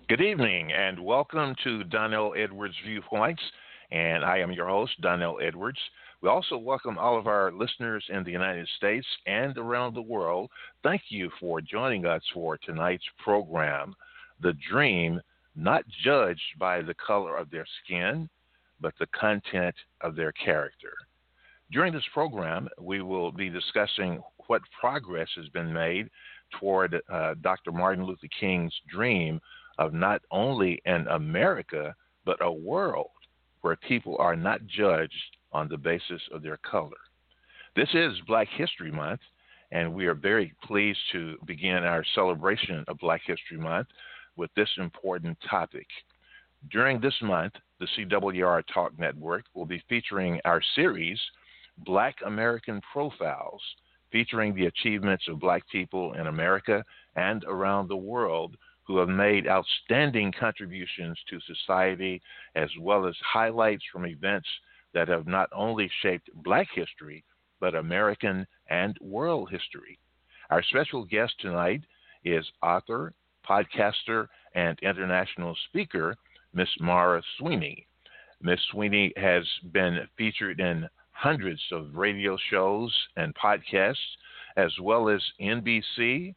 Good evening and welcome to Donnell Edwards Viewpoints. And I am your host, Donnell Edwards. We also welcome all of our listeners in the United States and around the world. Thank you for joining us for tonight's program, The Dream, not judged by the color of their skin, but the content of their character. During this program, we will be discussing what progress has been made toward Dr. Martin Luther King's dream of not only an America, but a world where people are not judged on the basis of their color. This is Black History Month, and we are very pleased to begin our celebration of Black History Month with this important topic. During this month, the CWR Talk Network will be featuring our series, Black American Profiles, featuring the achievements of Black people in America and around the world who have made outstanding contributions to society, as well as highlights from events that have not only shaped Black history, but American and world history. Our special guest tonight is author, podcaster, and international speaker, Miss Mara Sweeney. Miss Sweeney has been featured in hundreds of radio shows and podcasts, as well as NBC,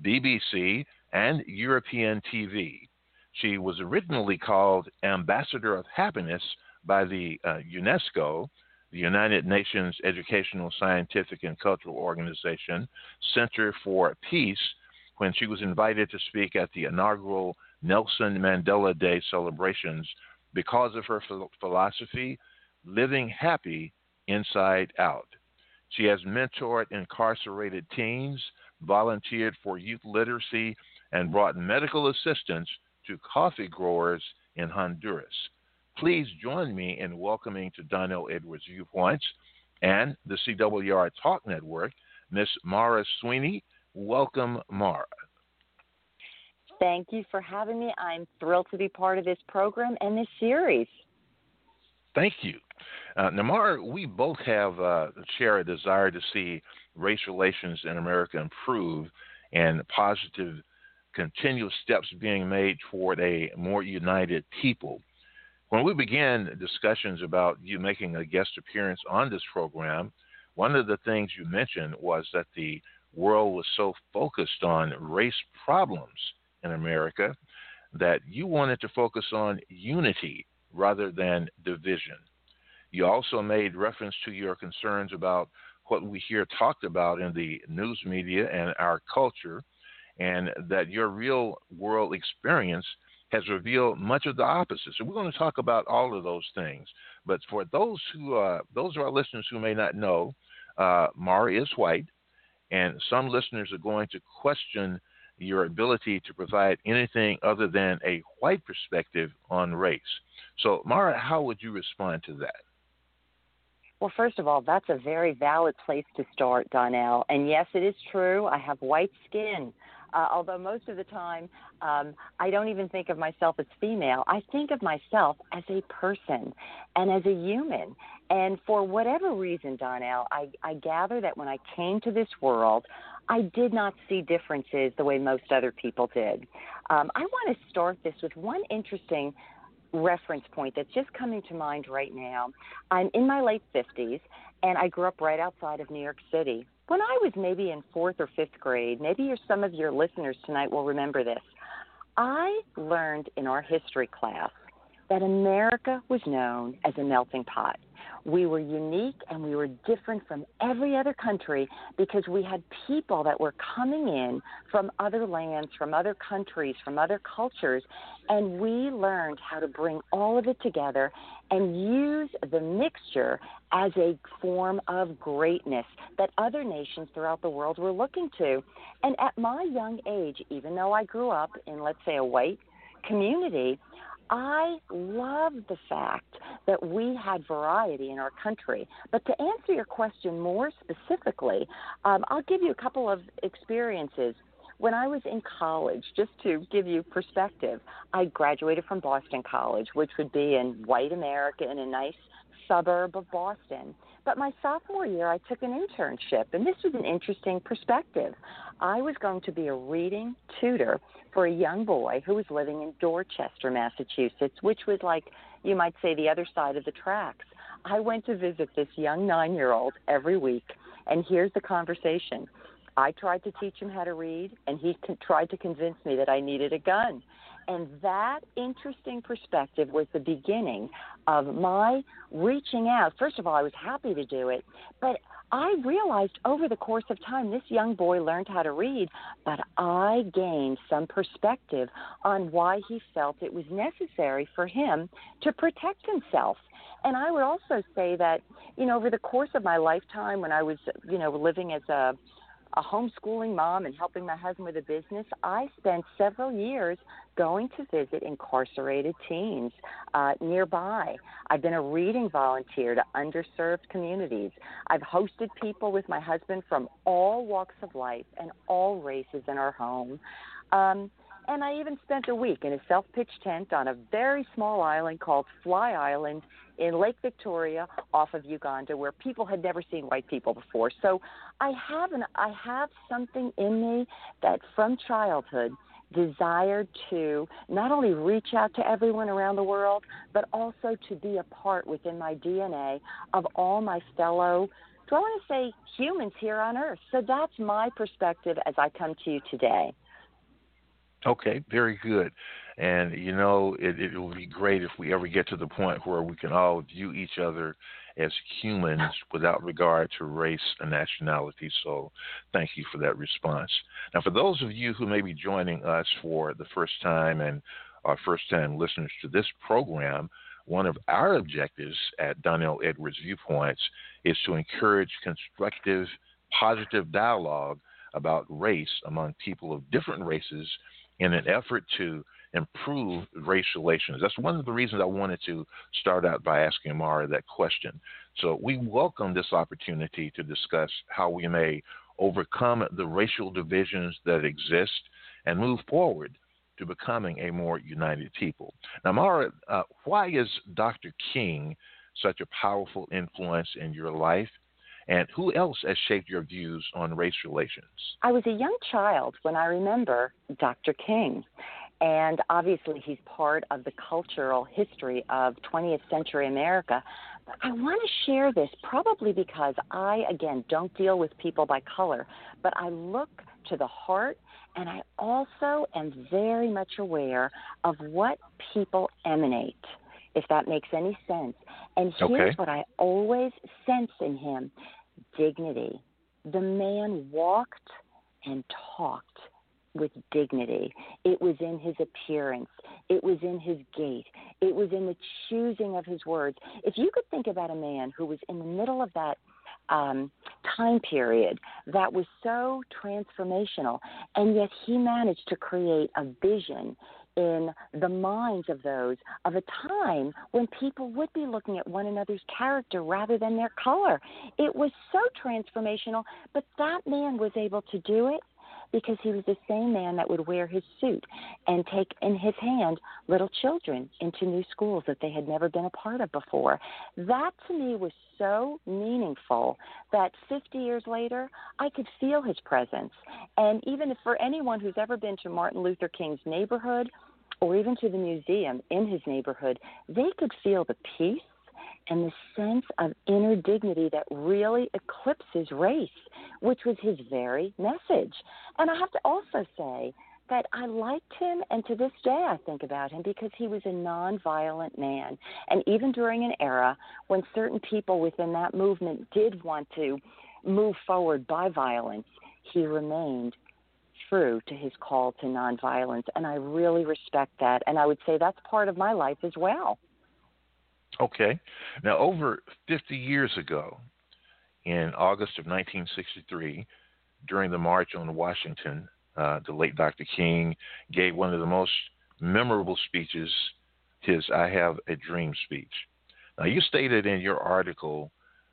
BBC, and European TV. She was originally called Ambassador of Happiness by the UNESCO, the United Nations Educational, Scientific, and Cultural Organization Center for Peace, when she was invited to speak at the inaugural Nelson Mandela Day celebrations because of her philosophy, living happy inside out. She has mentored incarcerated teens, volunteered for youth literacy, and brought medical assistance to coffee growers in Honduras. Please join me in welcoming to Donnell Edwards Viewpoints and the CWR Talk Network, Miss Mara Sweeney. Welcome, Mara. Thank you for having me. I'm thrilled to be part of this program and this series. Thank you. Namar, we both have share a desire to see race relations in America improve and positive continual steps being made toward a more united people. When we began discussions about you making a guest appearance on this program, one of the things you mentioned was that the world was so focused on race problems in America that you wanted to focus on unity rather than division. You also made reference to your concerns about what we hear talked about in the news media and our culture, and that your real world experience has revealed much of the opposite. So we're going to talk about all of those things. But for those of our listeners who may not know, Mara is white, and some listeners are going to question your ability to provide anything other than a white perspective on race. So, Mara, how would you respond to that? Well, first of all, that's a very valid place to start, Donnell. And yes, it is true. I have white skin. Although most of the time I don't even think of myself as female. I think of myself as a person and as a human. And for whatever reason, Donnell, I gather that when I came to this world, I did not see differences the way most other people did. I want to start this with one interesting reference point that's just coming to mind right now. I'm in my late 50s, and I grew up right outside of New York City. When I was maybe in fourth or fifth grade, maybe some of your listeners tonight will remember this, I learned in our history class that America was known as a melting pot. We were unique and we were different from every other country because we had people that were coming in from other lands, from other countries, from other cultures, and we learned how to bring all of it together and use the mixture as a form of greatness that other nations throughout the world were looking to. And at my young age, even though I grew up in, let's say, a white community, I love the fact that we had variety in our country. But to answer your question more specifically, I'll give you a couple of experiences. When I was in college, just to give you perspective, I graduated from Boston College, which would be in white America in a nice suburb of Boston. But my sophomore year, I took an internship, and this was an interesting perspective. I was going to be a reading tutor for a young boy who was living in Dorchester, Massachusetts, which was like, you might say, the other side of the tracks. I went to visit this young 9-year-old every week, and here's the conversation. I tried to teach him how to read, and he tried to convince me that I needed a gun. And that interesting perspective was the beginning of my reaching out. First of all, I was happy to do it, but I realized over the course of time this young boy learned how to read, but I gained some perspective on why he felt it was necessary for him to protect himself. And I would also say that, over the course of my lifetime when I was, living as a homeschooling mom and helping my husband with a business, I spent several years going to visit incarcerated teens nearby. I've been a reading volunteer to underserved communities. I've hosted people with my husband from all walks of life and all races in our home. And I even spent a week in a self-pitched tent on a very small island called Fly Island in Lake Victoria off of Uganda, where people had never seen white people before. So I have something in me that from childhood desired to not only reach out to everyone around the world, but also to be a part within my DNA of all my fellow, do I want to say humans here on Earth? So that's my perspective as I come to you today. Okay, very good. And, it will be great if we ever get to the point where we can all view each other as humans without regard to race and nationality. So thank you for that response. Now, for those of you who may be joining us for the first time and are first-time listeners to this program, one of our objectives at Donnell Edwards Viewpoints is to encourage constructive, positive dialogue about race among people of different races in an effort to improve race relations. That's one of the reasons I wanted to start out by asking Mara that question. So we welcome this opportunity to discuss how we may overcome the racial divisions that exist and move forward to becoming a more united people. Now, Mara, why is Dr. King such a powerful influence in your life? And who else has shaped your views on race relations? I was a young child when I remember Dr. King. And obviously he's part of the cultural history of 20th century America. But I want to share this probably because I, again, don't deal with people by color, but I look to the heart, and I also am very much aware of what people emanate, if that makes any sense. And here's what I always sense in him: dignity. The man walked and talked with dignity. It was in his appearance. It was in his gait. It was in the choosing of his words. If you could think about a man who was in the middle of that time period that was so transformational, and yet he managed to create a vision in the minds of those of a time when people would be looking at one another's character rather than their color. It was so transformational, but that man was able to do it because he was the same man that would wear his suit and take in his hand little children into new schools that they had never been a part of before. That to me was so meaningful that 50 years later, I could feel his presence. And even if for anyone who's ever been to Martin Luther King's neighborhood or even to the museum in his neighborhood, they could feel the peace and the sense of inner dignity that really eclipses race, which was his very message. And I have to also say that I liked him, and to this day I think about him, because he was a nonviolent man. And even during an era when certain people within that movement did want to move forward by violence, he remained true to his call to nonviolence, and I really respect that. And I would say that's part of my life as well. Okay. Now, over 50 years ago, in August of 1963, during the March on Washington, the late Dr. King gave one of the most memorable speeches, his I Have a Dream speech. Now, you stated in your article,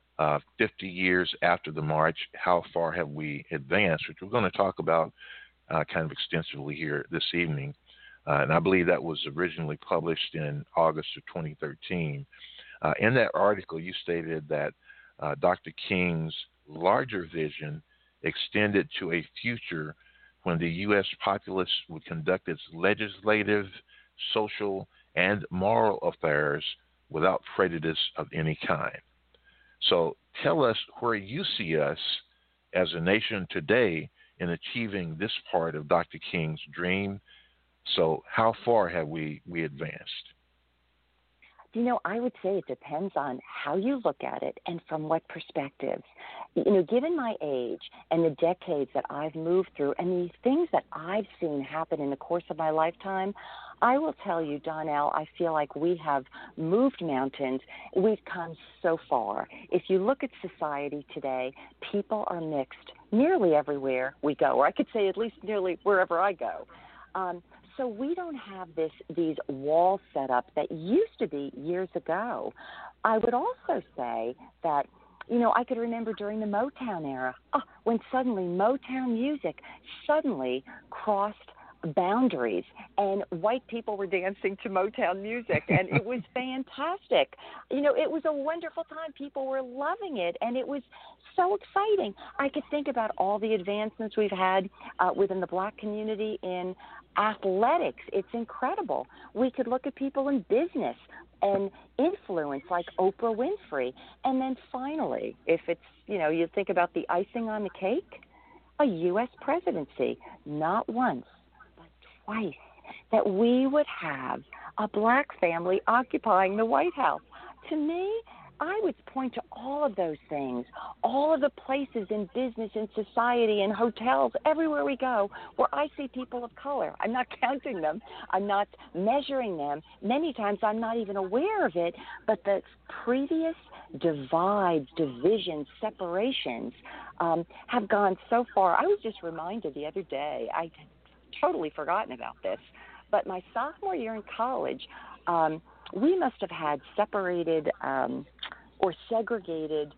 50 years after the march, how far have we advanced, which we're going to talk about kind of extensively here this evening. And I believe that was originally published in August of 2013. In that article, you stated that Dr. King's larger vision extended to a future when the U.S. populace would conduct its legislative, social, and moral affairs without prejudice of any kind. So tell us where you see us as a nation today in achieving this part of Dr. King's dream. So how far have we advanced? I would say it depends on how you look at it and from what perspective. Given my age and the decades that I've moved through and the things that I've seen happen in the course of my lifetime, I will tell you, Donnell, I feel like we have moved mountains. We've come so far. If you look at society today, people are mixed nearly everywhere we go, or I could say at least nearly wherever I go. So we don't have these walls set up that used to be years ago. I would also say that, I could remember during the Motown era, when suddenly Motown music suddenly crossed boundaries and white people were dancing to Motown music, and it was fantastic. It was a wonderful time. People were loving it, and it was so exciting. I could think about all the advancements we've had within the black community in athletics. It's incredible. We could look at people in business and influence like Oprah Winfrey. And then finally, if it's, you think about the icing on the cake, a U.S. presidency, not once, but twice, that we would have a black family occupying the White House. To me, I would point to all of those things, all of the places in business, in society, in hotels, everywhere we go, where I see people of color. I'm not counting them. I'm not measuring them. Many times I'm not even aware of it, but the previous divides, divisions, separations have gone so far. I was just reminded the other day, I'd totally forgotten about this, but my sophomore year in college, we must have had separated or segregated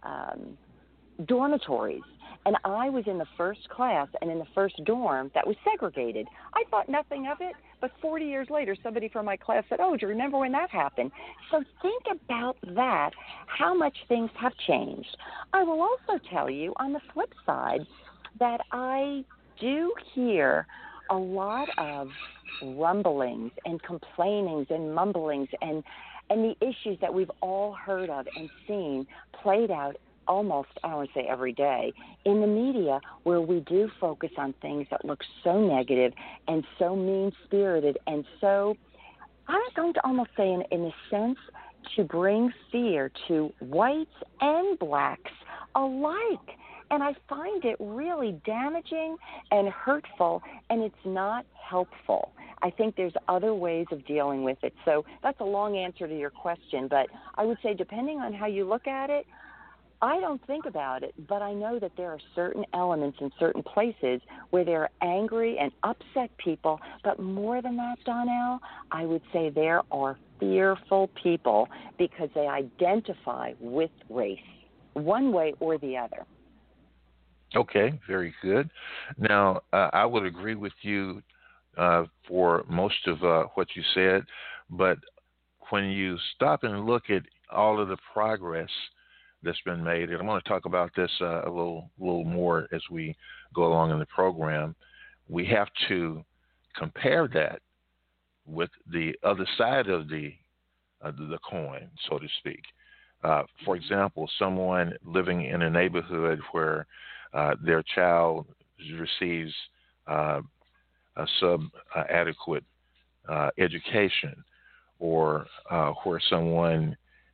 dormitories. And I was in the first class and in the first dorm that was segregated. I thought nothing of it, but 40 years later, somebody from my class said, do you remember when that happened? So think about that, how much things have changed. I will also tell you on the flip side that I do hear a lot of rumblings and complainings and mumblings and the issues that we've all heard of and seen played out almost, I want to say every day, in the media, where we do focus on things that look so negative and so mean-spirited and so, I'm going to almost say in a sense, to bring fear to whites and blacks alike. And I find it really damaging and hurtful, and it's not helpful. I think there's other ways of dealing with it. So that's a long answer to your question, but I would say depending on how you look at it, I don't think about it, but I know that there are certain elements in certain places where there are angry and upset people. But more than that, Donnell, I would say there are fearful people because they identify with race, one way or the other. Okay, very good. Now, I would agree with you for most of what you said, but when you stop and look at all of the progress that's been made, and I want to talk about this a little more as we go along in the program, we have to compare that with the other side of the coin, so to speak. For example, someone living in a neighborhood where their child receives a sub-adequate education, or where someone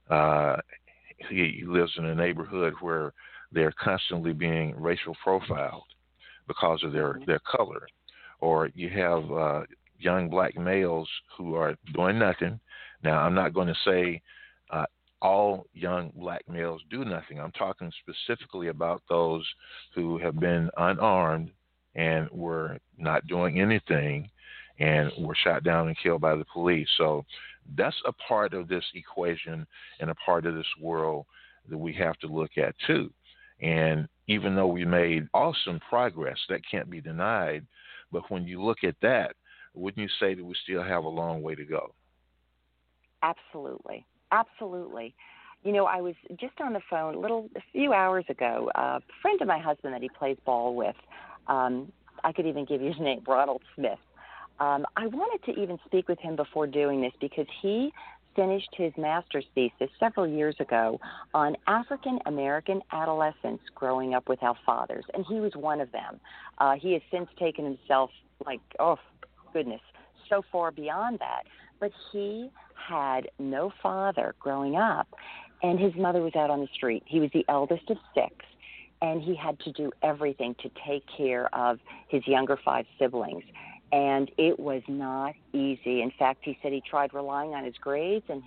he lives in a neighborhood where they're constantly being racial profiled because of their color, or you have young black males who are doing nothing. Now, I'm not going to say all young black males do nothing. I'm talking specifically about those who have been unarmed and were not doing anything and were shot down and killed by the police. So that's a part of this equation and a part of this world that we have to look at too. And even though we made awesome progress, that can't be denied. But when you look at that, wouldn't you say that we still have a long way to go? Absolutely. Absolutely. You know, I was just on the phone a few hours ago. A friend of my husband that he plays ball with, I could even give you his name, Ronald Smith. I wanted to even speak with him before doing this because he finished his master's thesis several years ago on African American adolescents growing up without fathers, and he was one of them. He has since taken himself, like, oh, goodness, so far beyond that. But he had no father growing up, and his mother was out on the street. He was the eldest of six, and he had to do everything to take care of his younger five siblings. And it was not easy. In fact, he said he tried relying on his grades and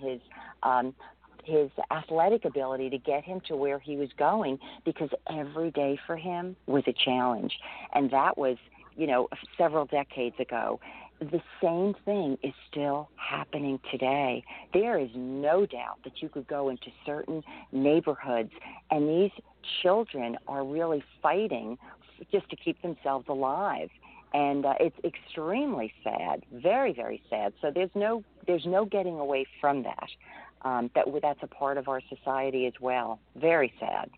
his athletic ability to get him to where he was going because every day for him was a challenge. And that was, you know, several decades ago. The same thing is still happening today. There is no doubt that you could go into certain neighborhoods and these children are really fighting just to keep themselves alive. And it's extremely sad, very, very sad. So there's no getting away from that. That's a part of our society as well. Very sad.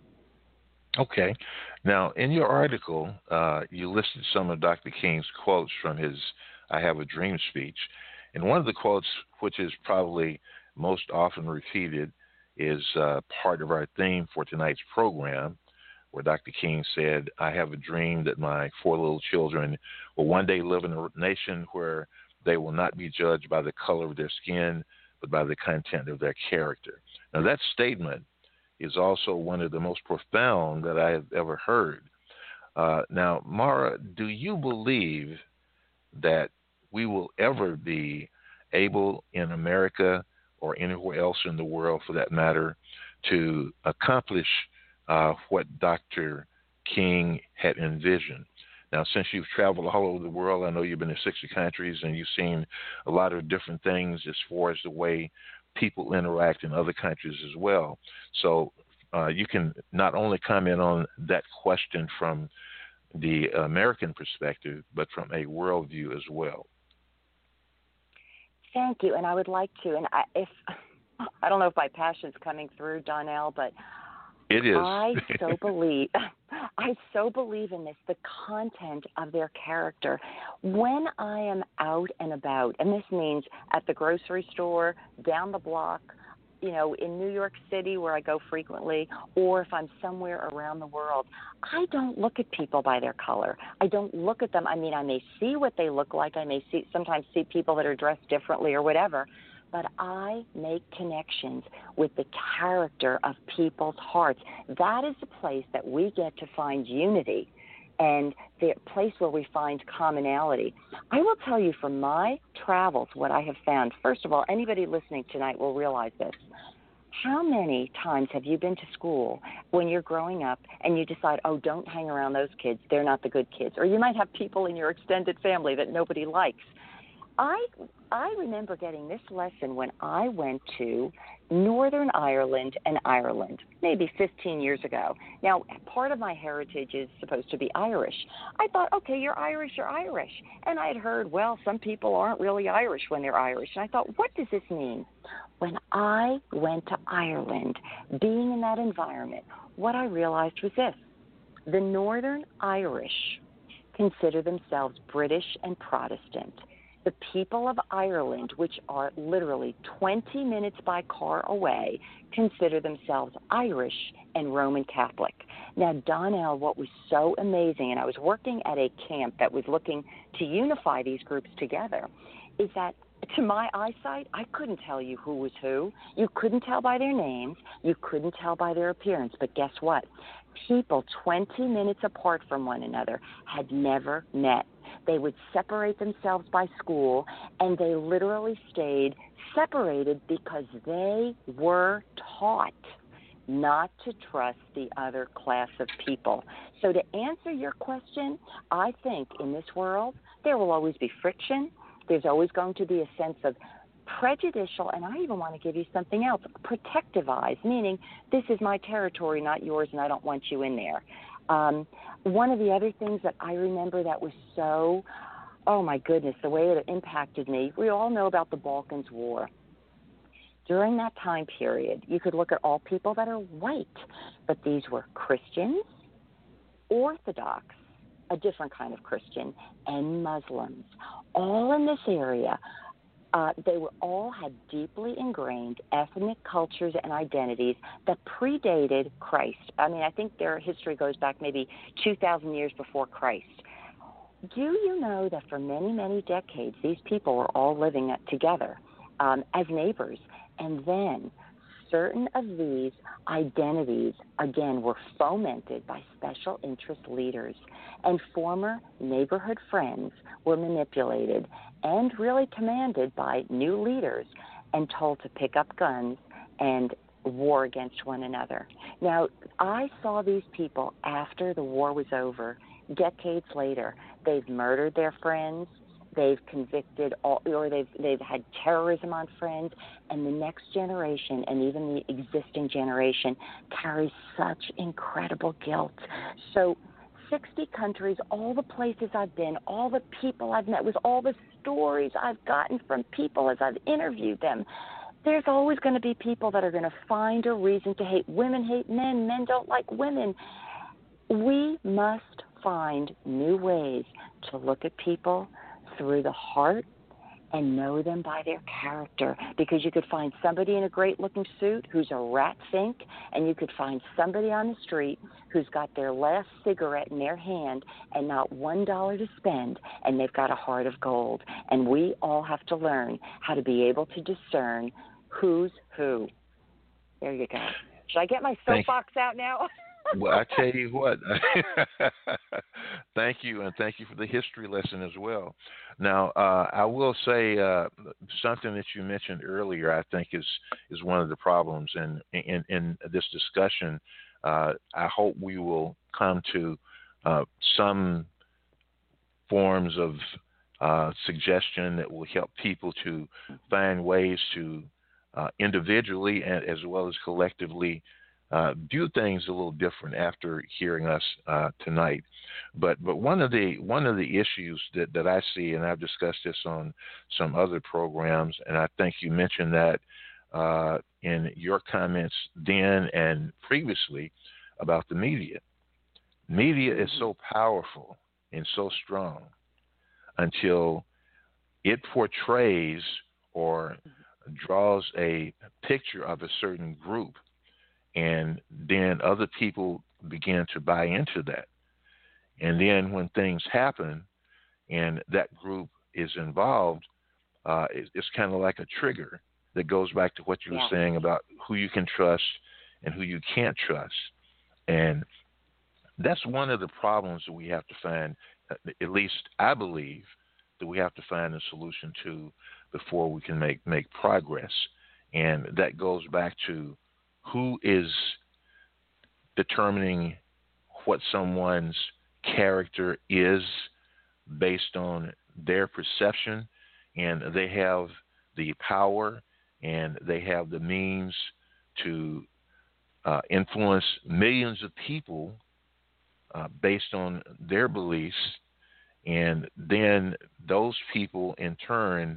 Okay. Now, in your article, you listed some of Dr. King's quotes from his I Have a Dream speech. And one of the quotes, which is probably most often repeated, is part of our theme for tonight's program, where Dr. King said, I have a dream that my four little children will one day live in a nation where they will not be judged by the color of their skin, but by the content of their character. Now, that statement is also one of the most profound that I have ever heard. Now, Mara, do you believe that we will ever be able in America or anywhere else in the world, for that matter, to accomplish what Dr. King had envisioned? Now, since you've traveled all over the world, I know you've been to 60 countries and you've seen a lot of different things as far as the way people interact in other countries as well. So you can not only comment on that question from the American perspective, but from a worldview as well. Thank you, and I would like to. And I don't know if my passion's coming through, Donnell, but it is. I so believe in this, the content of their character. When I am out and about, and this means at the grocery store, down the block, you know, in New York City where I go frequently, or if I'm somewhere around the world, I don't look at people by their color. I don't look at them. I mean, I may see what they look like. I may sometimes see people that are dressed differently or whatever, but I make connections with the character of people's hearts. That is the place that we get to find unity and the place where we find commonality. I will tell you from my travels what I have found. First of all, anybody listening tonight will realize this. How many times have you been to school when you're growing up and you decide, oh, don't hang around those kids, they're not the good kids? Or you might have people in your extended family that nobody likes. I remember getting this lesson when I went to Northern Ireland and Ireland, maybe 15 years ago. Now, part of my heritage is supposed to be Irish. I thought, okay, you're Irish, you're Irish. And I had heard, well, some people aren't really Irish when they're Irish. And I thought, what does this mean? When I went to Ireland, being in that environment, what I realized was this. The Northern Irish consider themselves British and Protestant. The people of Ireland, which are literally 20 minutes by car away, consider themselves Irish and Roman Catholic. Now, Donnell, what was so amazing, and I was working at a camp that was looking to unify these groups together, is that to my eyesight, I couldn't tell you who was who. You couldn't tell by their names. You couldn't tell by their appearance. But guess what? People 20 minutes apart from one another had never met. They would separate themselves by school, and they literally stayed separated because they were taught not to trust the other class of people. So to answer your question, I think in this world there will always be friction. There's always going to be a sense of prejudicial, and I even want to give you something else, protective eyes, meaning this is my territory, not yours, and I don't want you in there. One of the other things that I remember that was so, oh my goodness, the way it impacted me, we all know about the Balkans War. during that time period, you could look at all people that are white, but these were Christians, Orthodox, a different kind of Christian, and Muslims, all in this area. They were all had deeply ingrained ethnic cultures and identities that predated Christ. I mean, I think their history goes back maybe 2,000 years before Christ. Do you know that for many, many decades, these people were all living together as neighbors? And then certain of these identities, again, were fomented by special interest leaders. And former neighborhood friends were manipulated and really commanded by new leaders and told to pick up guns and war against one another. Now, I saw these people after the war was over, decades later. They've murdered their friends. They've convicted they've had terrorism on friends, and the next generation and even the existing generation carries such incredible guilt. So 60 countries, all the places I've been, all the people I've met, with all the stories I've gotten from people as I've interviewed them, there's always going to be people that are going to find a reason to hate. Women hate men. Men don't like women. We must find new ways to look at people through the heart and know them by their character, because you could find somebody in a great-looking suit who's a rat fink, and you could find somebody on the street who's got their last cigarette in their hand and not $1 to spend, and they've got a heart of gold. And we all have to learn how to be able to discern who's who. There you go. Should I get my soapbox out now? Well, I tell you what, thank you, and thank you for the history lesson as well. Now, I will say something that you mentioned earlier, I think is one of the problems in this discussion. I hope we will come to some forms of suggestion that will help people to find ways to individually and as well as collectively view things a little different after hearing us tonight. But one of the issues that I see, and I've discussed this on some other programs, and I think you mentioned that in your comments then and previously about the media. Media is so powerful and so strong until it portrays or draws a picture of a certain group, and then other people begin to buy into that. And then when things happen and that group is involved, it's kind of like a trigger that goes back to what you were saying about who you can trust and who you can't trust. And that's one of the problems that we have to find, at least I believe, that we have to find a solution to before we can make progress. And that goes back to who is determining what someone's character is based on their perception, and they have the power and they have the means to influence millions of people based on their beliefs, and then those people in turn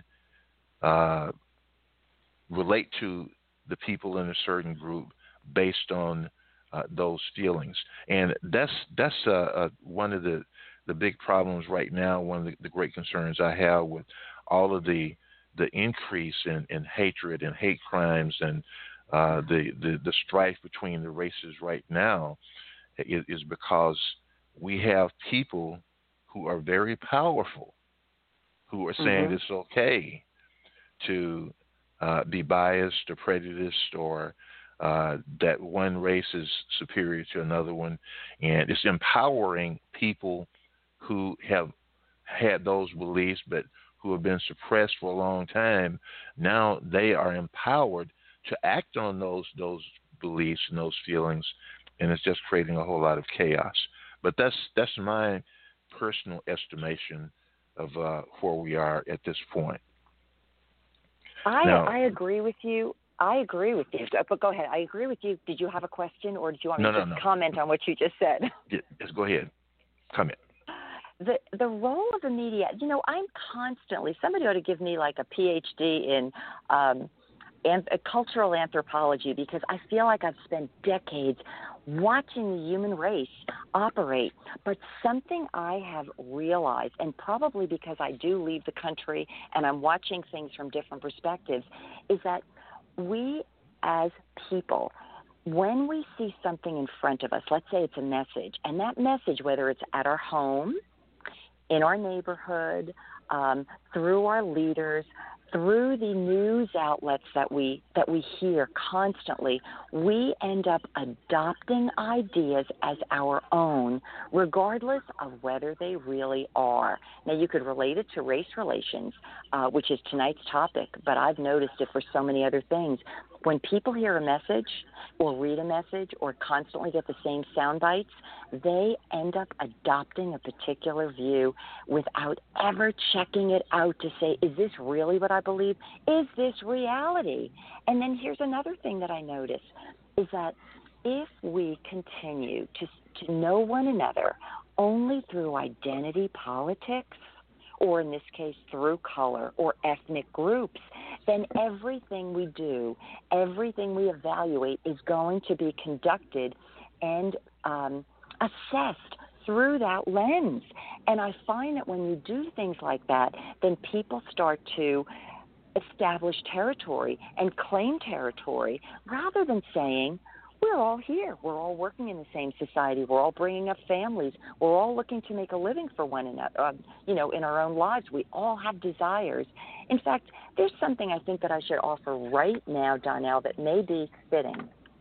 relate to the people in a certain group based on those feelings. And that's one of the big problems right now, one of the great concerns I have with all of the increase in hatred and hate crimes and the strife between the races right now is because we have people who are very powerful who are saying it's okay to be biased or prejudiced, or that one race is superior to another one. And it's empowering people who have had those beliefs but who have been suppressed for a long time. Now they are empowered to act on those beliefs and those feelings, and it's just creating a whole lot of chaos. But that's my personal estimation of where we are at this point. I agree with you. But go ahead. I agree with you. Did you have a question, or did you want me to comment on what you just said? Just go ahead. Comment. The role of the media, I'm constantly, somebody ought to give me like a PhD in cultural anthropology, because I feel like I've spent decades watching the human race operate. But something I have realized, and probably because I do leave the country and I'm watching things from different perspectives, is that we as people, when we see something in front of us, let's say it's a message, and that message, whether it's at our home, in our neighborhood, through our leaders, through the news outlets that we hear constantly, we end up adopting ideas as our own, regardless of whether they really are. Now, you could relate it to race relations, which is tonight's topic, but I've noticed it for so many other things. When people hear a message or read a message or constantly get the same sound bites, they end up adopting a particular view without ever checking it out to say, is this really what I believe? Is this reality? And then here's another thing that I notice is that if we continue to know one another only through identity politics, or in this case through color or ethnic groups, then everything we do, everything we evaluate is going to be conducted and assessed through that lens. And I find that when you do things like that, then people start to establish territory and claim territory rather than saying, we're all here. We're all working in the same society. We're all bringing up families. We're all looking to make a living for one another, in our own lives. We all have desires. In fact, there's something I think that I should offer right now, Donnell, that may be fitting.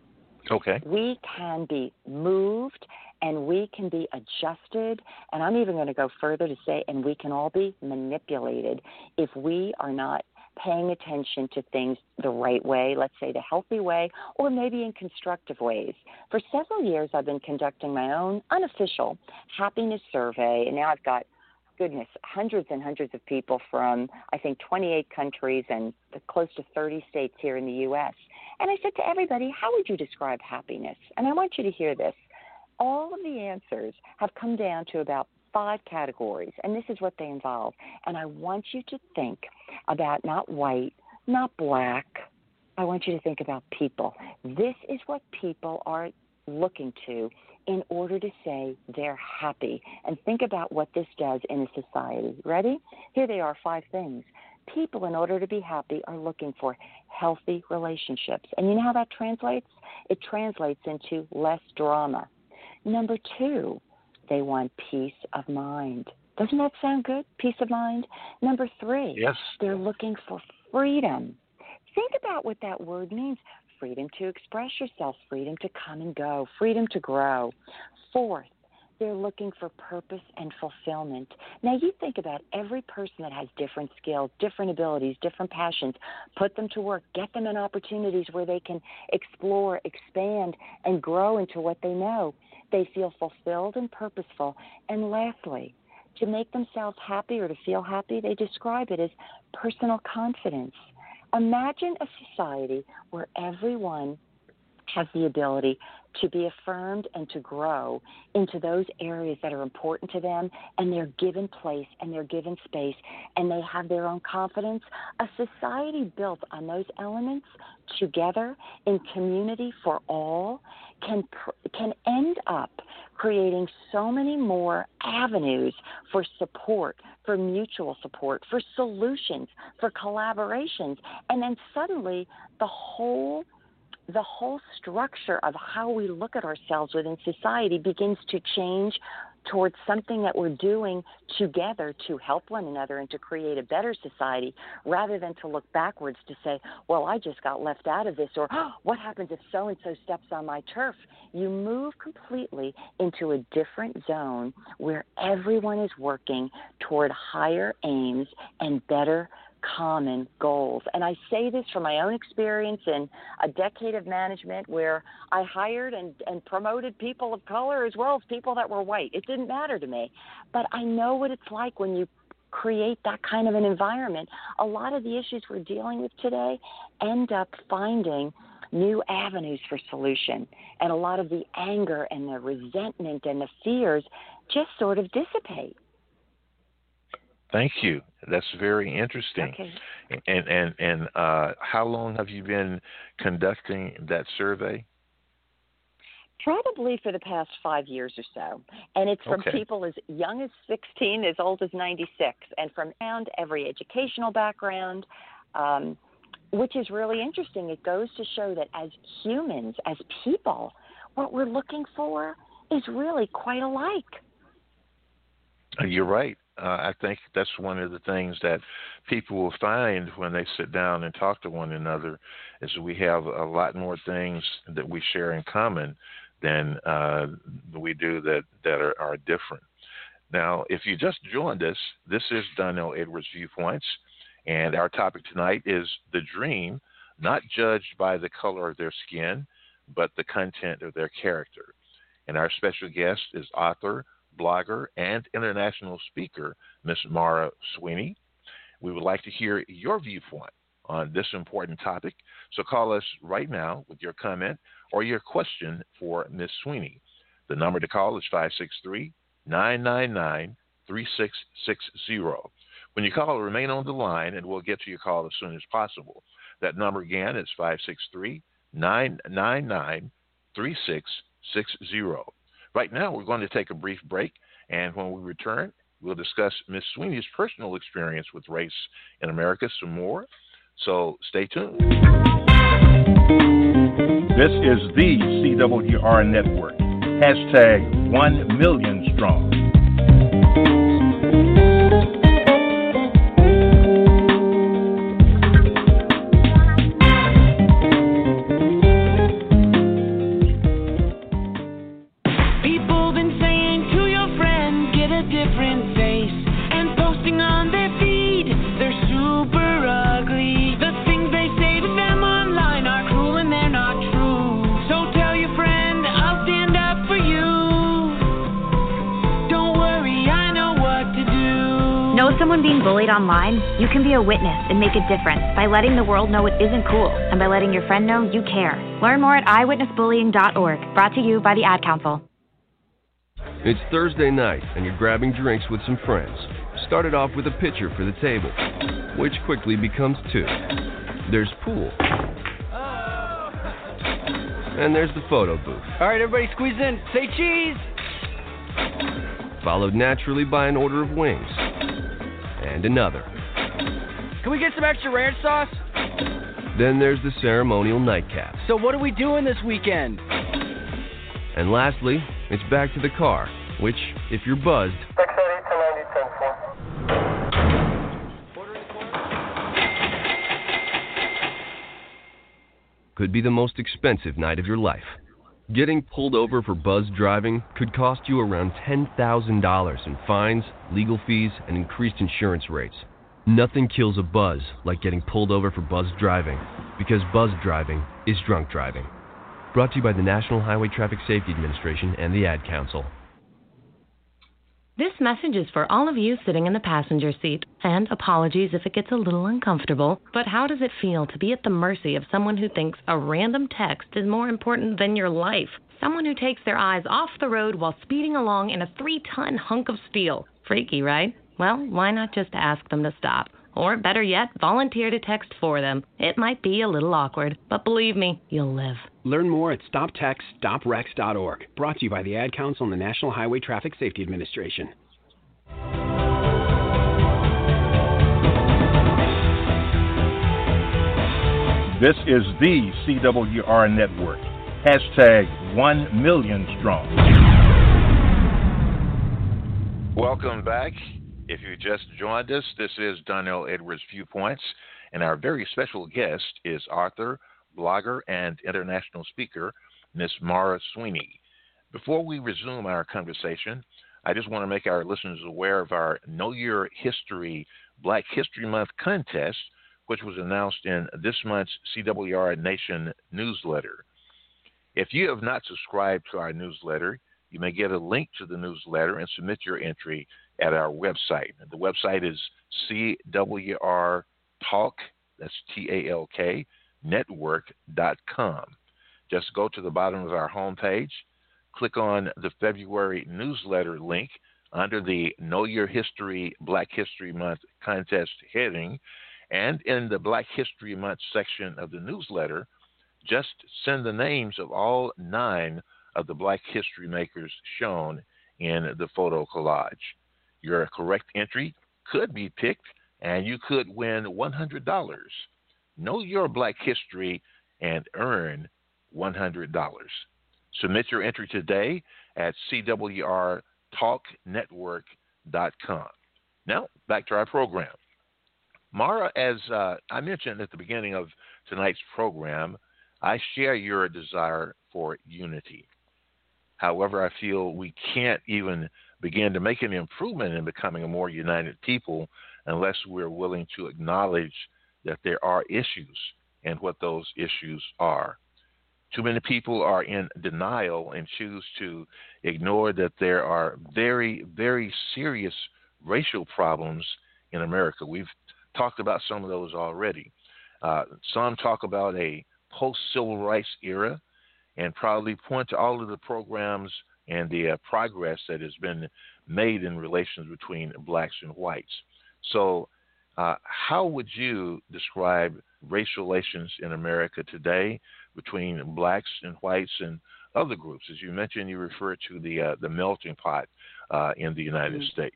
Okay. We can be moved and we can be adjusted, and I'm even going to go further to say, and we can all be manipulated if we are not paying attention to things the right way, let's say the healthy way, or maybe in constructive ways. For several years, I've been conducting my own unofficial happiness survey, and now I've got, hundreds and hundreds of people from, I think, 28 countries and close to 30 states here in the U.S. And I said to everybody, how would you describe happiness? And I want you to hear this. All of the answers have come down to about 5 categories, and this is what they involve. And I want you to think about not white, not black. I want you to think about people. This is what people are looking to in order to say they're happy. And think about what this does in a society. Ready? Here they are, 5 things. People, in order to be happy, are looking for healthy relationships. And you know how that translates? It translates into less drama. Number 2, they want peace of mind. Doesn't that sound good? Peace of mind. Number 3, yes, they're looking for freedom. Think about what that word means. Freedom to express yourself, freedom to come and go, freedom to grow. 4th, they're looking for purpose and fulfillment. Now, you think about every person that has different skills, different abilities, different passions. Put them to work. Get them in opportunities where they can explore, expand, and grow into what they know. They feel fulfilled and purposeful. And lastly, to make themselves happy or to feel happy, they describe it as personal confidence. Imagine a society where everyone has the ability to be affirmed and to grow into those areas that are important to them, and they're given place and they're given space and they have their own confidence. A society built on those elements together in community for all can end up creating so many more avenues for support, for mutual support, for solutions, for collaborations, and then suddenly the whole structure of how we look at ourselves within society begins to change towards something that we're doing together to help one another and to create a better society, rather than to look backwards to say, well, I just got left out of this, or what happens if so-and-so steps on my turf? You move completely into a different zone where everyone is working toward higher aims and better common goals. And I say this from my own experience in a decade of management where I hired and promoted people of color as well as people that were white. It didn't matter to me. But I know what it's like when you create that kind of an environment. A lot of the issues we're dealing with today end up finding new avenues for solution. And a lot of the anger and the resentment and the fears just sort of dissipate. Thank you. That's very interesting. Okay. And how long have you been conducting that survey? Probably for the past 5 years or so. And it's from Okay. people as young as 16, as old as 96, and from around every educational background, which is really interesting. It goes to show that as humans, as people, what we're looking for is really quite alike. You're right. I think that's one of the things that people will find when they sit down and talk to one another is that we have a lot more things that we share in common than we do that are different. Now, if you just joined us, this is Donnell Edwards Viewpoints, and our topic tonight is the dream, not judged by the color of their skin, but the content of their character. And our special guest is author, blogger, and international speaker, Miss Mara Sweeney. We would like to hear your viewpoint on this important topic, so call us right now with your comment or your question for Miss Sweeney. The number to call is 563-999-3660. When you call, remain on the line, and we'll get to your call as soon as possible. That number again is 563-999-3660. Right now, we're going to take a brief break, and when we return, we'll discuss Ms. Sweeney's personal experience with race in America some more. So stay tuned. This is the CWR Network. Hashtag 1 million strong. Someone being bullied online, you can be a witness and make a difference by letting the world know it isn't cool and by letting your friend know you care. Learn more at eyewitnessbullying.org, brought to you by the Ad Council. It's Thursday night and you're grabbing drinks with some friends. Started off with a pitcher for the table, which quickly becomes 2. There's pool. And there's the photo booth. All right, everybody squeeze in. Say cheese! Followed naturally by an order of wings. And another. Can we get some extra ranch sauce? Then there's the ceremonial nightcap. So what are we doing this weekend? And lastly, it's back to the car, which, if you're buzzed, could be the most expensive night of your life. Getting pulled over for buzzed driving could cost you around $10,000 in fines, legal fees, and increased insurance rates. Nothing kills a buzz like getting pulled over for buzzed driving, because buzzed driving is drunk driving. Brought to you by the National Highway Traffic Safety Administration and the Ad Council. This message is for all of you sitting in the passenger seat. And apologies if it gets a little uncomfortable, but how does it feel to be at the mercy of someone who thinks a random text is more important than your life? Someone who takes their eyes off the road while speeding along in a 3-ton hunk of steel. Freaky, right? Well, why not just ask them to stop? Or better yet, volunteer to text for them. It might be a little awkward, but believe me, you'll live. Learn more at StopTextStopWrecks.org. Brought to you by the Ad Council and the National Highway Traffic Safety Administration. This is the CWR Network. Hashtag 1 million strong. Welcome back. If you just joined us, this is Donnell Edwards Viewpoints, and our very special guest is author, blogger, and international speaker, Miss Mara Sweeney. Before we resume our conversation, I just want to make our listeners aware of our Know Your History Black History Month contest, which was announced in this month's CWR Nation newsletter. If you have not subscribed to our newsletter, you may get a link to the newsletter and submit your entry at our website. The website is CWR Talk, that's TALK, network.com. Just go to the bottom of our homepage, click on the February newsletter link under the Know Your History Black History Month contest heading. And in the Black History Month section of the newsletter, just send the names of all 9 of the Black history makers shown in the photo collage. Your correct entry could be picked, and you could win $100. Know your Black history and earn $100. Submit your entry today at CWRTalkNetwork.com. Now, back to our program. Mara, as I mentioned at the beginning of tonight's program, I share your desire for unity. However, I feel we can't even begin to make an improvement in becoming a more united people unless we're willing to acknowledge that there are issues and what those issues are. Too many people are in denial and choose to ignore that there are very, very serious racial problems in America. We've talked about some of those already. Some talk about a post-civil rights era and proudly point to all of the programs and the progress that has been made in relations between blacks and whites. So how would you describe racial relations in America today between blacks and whites and other groups? As you mentioned, you refer to the melting pot in the United States.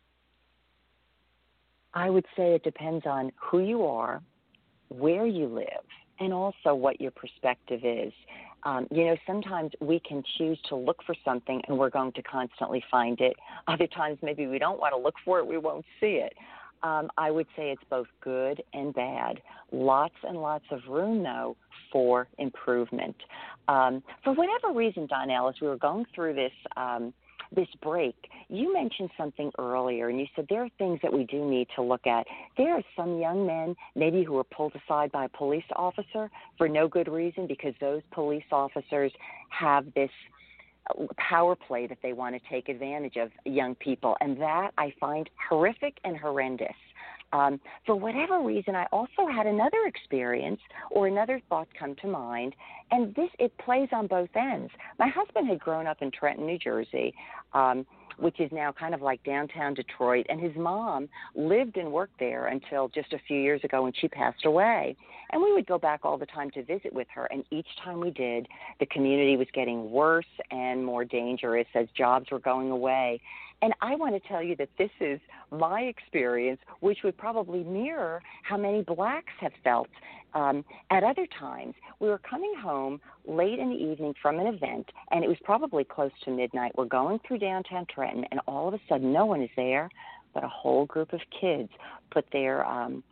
I would say it depends on who you are, where you live, and also what your perspective is. Sometimes we can choose to look for something and we're going to constantly find it. Other times maybe we don't want to look for it, we won't see it. I would say it's both good and bad. Lots and lots of room, though, for improvement. For whatever reason, Donnell, as we were going through this break, you mentioned something earlier, and you said there are things that we do need to look at. There are some young men maybe who were pulled aside by a police officer for no good reason because those police officers have this power play that they want to take advantage of young people, and that I find horrific and horrendous. For whatever reason, I also had another experience or another thought come to mind, and it plays on both ends. My husband had grown up in Trenton, New Jersey, which is now kind of like downtown Detroit, and his mom lived and worked there until just a few years ago when she passed away. And we would go back all the time to visit with her, and each time we did, the community was getting worse and more dangerous as jobs were going away. And I want to tell you that this is my experience, which would probably mirror how many blacks have felt at other times. We were coming home late in the evening from an event, and it was probably close to midnight. We're going through downtown Trenton, and all of a sudden no one is there, but a whole group of kids put their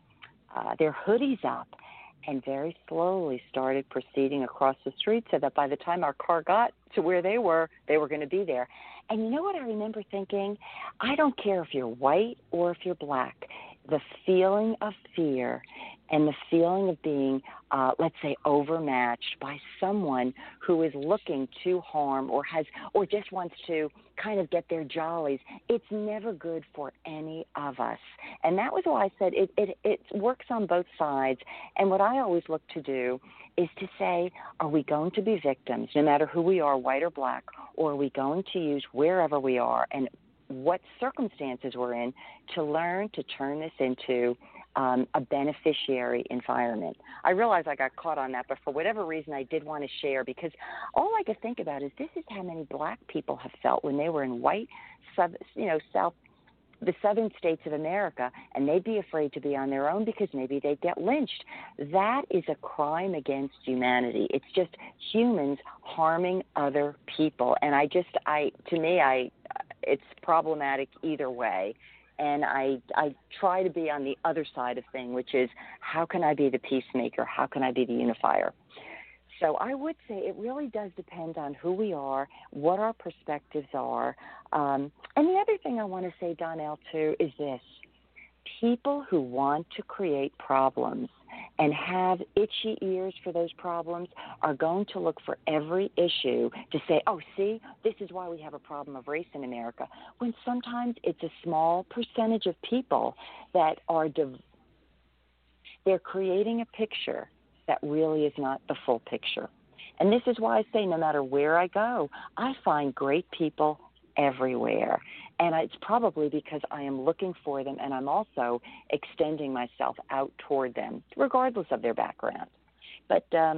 hoodies up and very slowly started proceeding across the street so that by the time our car got to where they were going to be there. And you know what I remember thinking? I don't care if you're white or if you're black. The feeling of fear and the feeling of being, let's say, overmatched by someone who is looking to harm or just wants to kind of get their jollies, it's never good for any of us. And that was why I said it works on both sides. And what I always look to do is to say, are we going to be victims, no matter who we are, white or black, or are we going to use wherever we are and what circumstances we're in to learn to turn this into a beneficiary environment? I realize I got caught on that, but for whatever reason I did want to share, because all I could think about is this is how many black people have felt when they were in white, the southern states of America, and they'd be afraid to be on their own because maybe they'd get lynched. That is a crime against humanity. It's just humans harming other people. And it's problematic either way. And I try to be on the other side of things, which is how can I be the peacemaker? How can I be the unifier? So I would say it really does depend on who we are, what our perspectives are. And the other thing I want to say, Donnell, too, is this. People who want to create problems and have itchy ears for those problems are going to look for every issue to say, oh, see, this is why we have a problem of race in America, when sometimes it's a small percentage of people that they're creating a picture that really is not the full picture. And this is why I say no matter where I go, I find great people everywhere. And it's probably because I am looking for them, and I'm also extending myself out toward them, regardless of their background. But let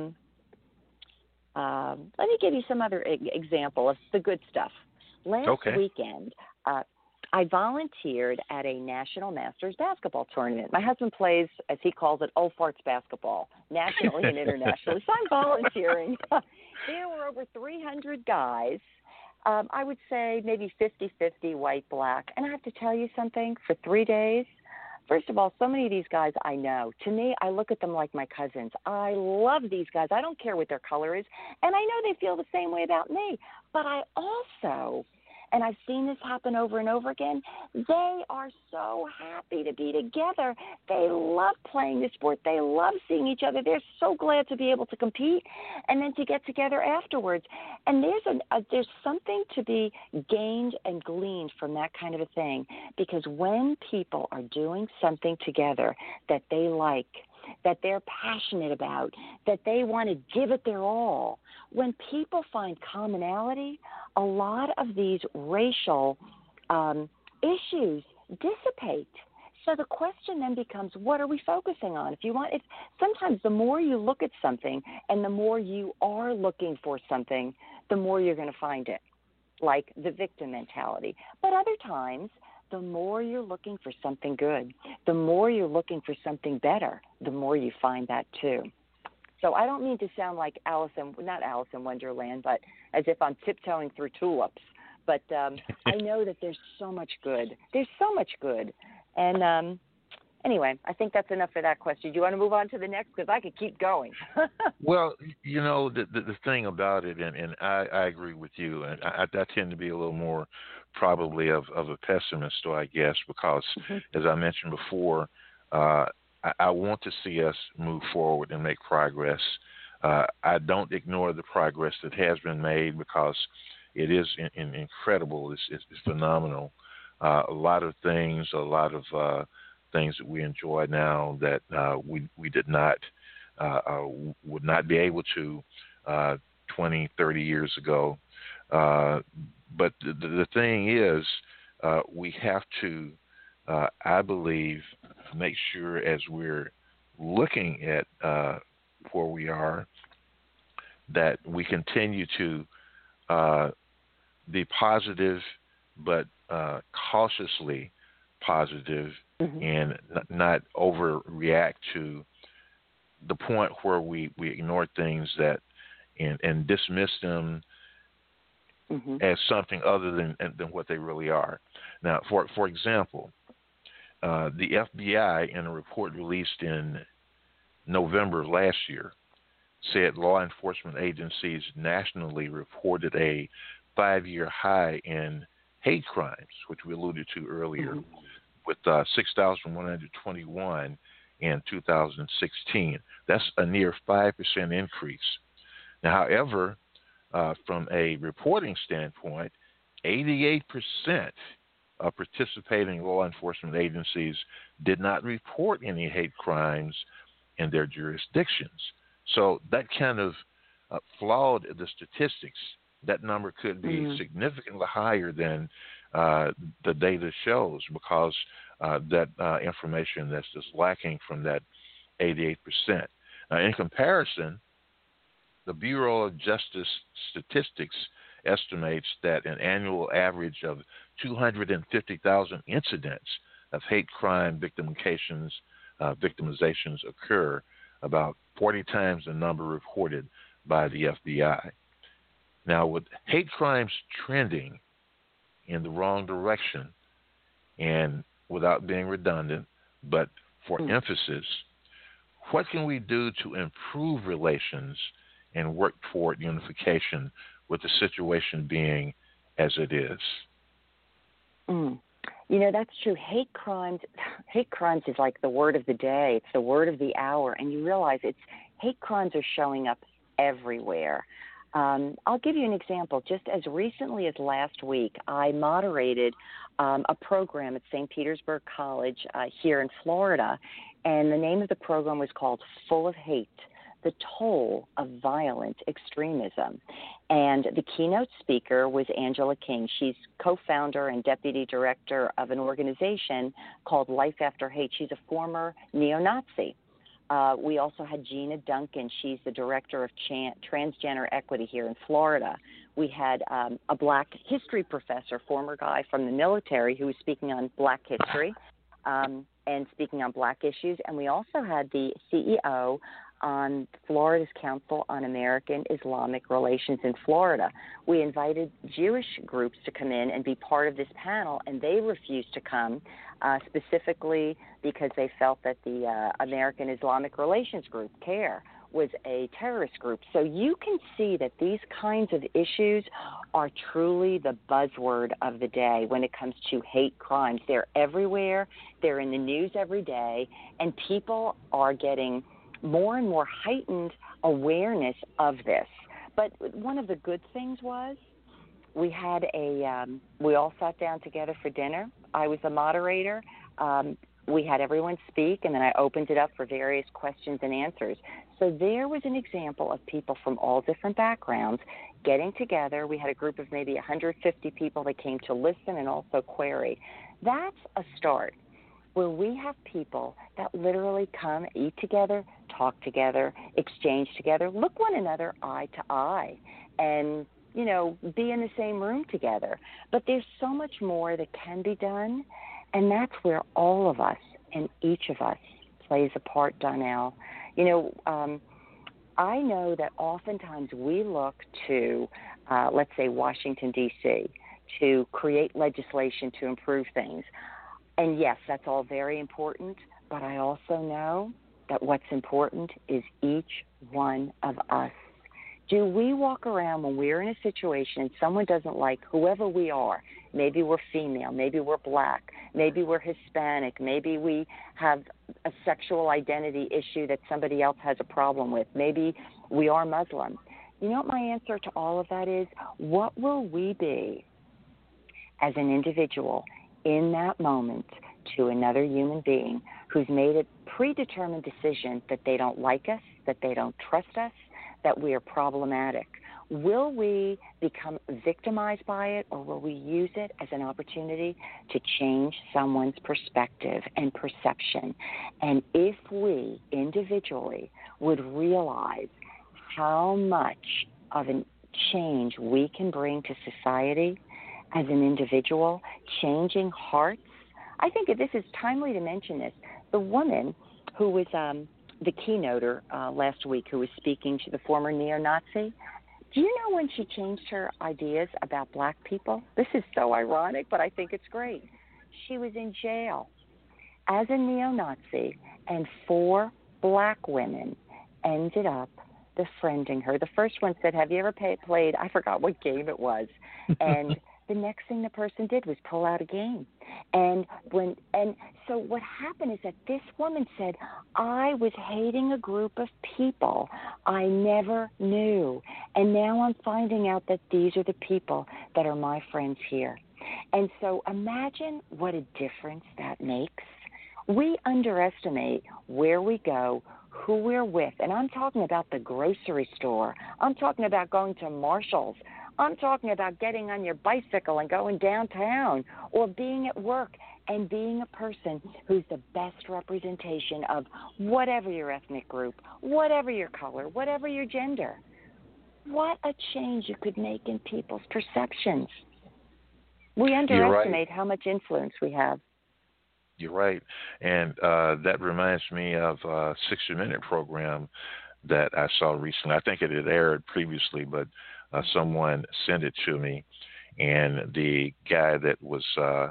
me give you some other example of the good stuff. Last weekend, I volunteered at a National Masters basketball tournament. My husband plays, as he calls it, old farts basketball, nationally and internationally. So I'm volunteering. There were over 300 guys. I would say maybe 50-50 white, black. And I have to tell you something, for 3 days, first of all, so many of these guys I know. To me, I look at them like my cousins. I love these guys. I don't care what their color is. And I know they feel the same way about me. But I also, and I've seen this happen over and over again, they are so happy to be together. They love playing the sport. They love seeing each other. They're so glad to be able to compete and then to get together afterwards. And there's something to be gained and gleaned from that kind of a thing, because when people are doing something together that they like, that they're passionate about, that they want to give it their all, when people find commonality, a lot of these racial issues dissipate. So the question then becomes, what are we focusing on? Sometimes the more you look at something and the more you are looking for something, the more you're going to find it, like the victim mentality. But other times, the more you're looking for something good, the more you're looking for something better, the more you find that too. So I don't mean to sound like not Alice in Wonderland, but as if I'm tiptoeing through tulips. But I know that there's so much good. There's so much good. And anyway, I think that's enough for that question. Do you want to move on to the next? Because I could keep going. Well, the thing about it, and I agree with you, and I tend to be a little more probably of a pessimist, so I guess, because as I mentioned before, I want to see us move forward and make progress. I don't ignore the progress that has been made, because it is incredible. It's phenomenal. A lot of things that we enjoy now that we did not would not be able to 20, 30 years ago. But the thing is, we have to, I believe, make sure as we're looking at where we are, that we continue to be positive, but cautiously positive, and not overreact to the point where we ignore things that and dismiss them as something other than what they really are. Now, for example, the FBI, in a report released in November of last year, said law enforcement agencies nationally reported a 5-year high in hate crimes, which we alluded to earlier, with 6,121 in 2016. That's a near 5% increase. Now, however, from a reporting standpoint, 88% of participating law enforcement agencies did not report any hate crimes in their jurisdictions. So that kind of flawed the statistics. That number could be significantly higher than the data shows, because that information that's just lacking from that 88%. In comparison, the Bureau of Justice Statistics estimates that an annual average of 250,000 incidents of hate crime victimizations occur, about 40 times the number reported by the FBI. Now, with hate crimes trending in the wrong direction, and without being redundant, but for emphasis, what can we do to improve relations and work toward unification, with the situation being as it is? That's true. Hate crimes is like the word of the day. It's the word of the hour. And you realize hate crimes are showing up everywhere. I'll give you an example. Just as recently as last week, I moderated a program at St. Petersburg College here in Florida, and the name of the program was called Full of Hate, the toll of violent extremism. And the keynote speaker was Angela King. She's co-founder and deputy director of an organization called Life After Hate. She's a former neo-Nazi. We also had Gina Duncan. She's the director of transgender equity here in Florida. We had a black history professor, former guy from the military, who was speaking on black history and speaking on black issues. And we also had the CEO on Florida's Council on American Islamic Relations in Florida. We invited Jewish groups to come in and be part of this panel, and they refused to come, specifically because they felt that the American Islamic Relations group, CARE, was a terrorist group. So you can see that these kinds of issues are truly the buzzword of the day when it comes to hate crimes. They're everywhere. They're in the news every day, and people are getting more and more heightened awareness of this. But one of the good things was we had we all sat down together for dinner. I was the moderator. We had everyone speak, and then I opened it up for various questions and answers. So there was an example of people from all different backgrounds getting together. We had a group of maybe 150 people that came to listen and also query. That's a start, where we have people that literally come, eat together, talk together, exchange together, look one another eye to eye, and, you know, be in the same room together. But there's so much more that can be done, and that's where all of us and each of us plays a part, Donnell. You know, I know that oftentimes we look to, let's say, Washington, D.C., to create legislation to improve things. And yes, that's all very important, but I also know that what's important is each one of us. Do we walk around when we're in a situation and someone doesn't like whoever we are? Maybe we're female, maybe we're black, maybe we're Hispanic, maybe we have a sexual identity issue that somebody else has a problem with, maybe we are Muslim. You know what my answer to all of that is? What will we be as an individual in that moment to another human being who's made a predetermined decision that they don't like us, that they don't trust us, that we are problematic? Will we become victimized by it, or will we use it as an opportunity to change someone's perspective and perception? And if we individually would realize how much of a change we can bring to society as an individual, changing hearts. I think this is timely to mention this. The woman who was the keynoter last week, who was speaking to the former neo-Nazi, do you know when she changed her ideas about black people? This is so ironic, but I think it's great. She was in jail as a neo-Nazi, and 4 black women ended up befriending her. The first one said, have you ever played, I forgot what game it was, and the next thing the person did was pull out a game. And so what happened is that this woman said, I was hating a group of people I never knew, and now I'm finding out that these are the people that are my friends here. And so imagine what a difference that makes. We underestimate where we go, who we're with, and I'm talking about the grocery store. I'm talking about going to Marshall's. I'm talking about getting on your bicycle and going downtown, or being at work and being a person who's the best representation of whatever your ethnic group, whatever your color, whatever your gender. What a change you could make in people's perceptions. We underestimate how much influence we have. You're right. And that reminds me of a 60-minute program that I saw recently. I think it had aired previously, but someone sent it to me, and the guy that was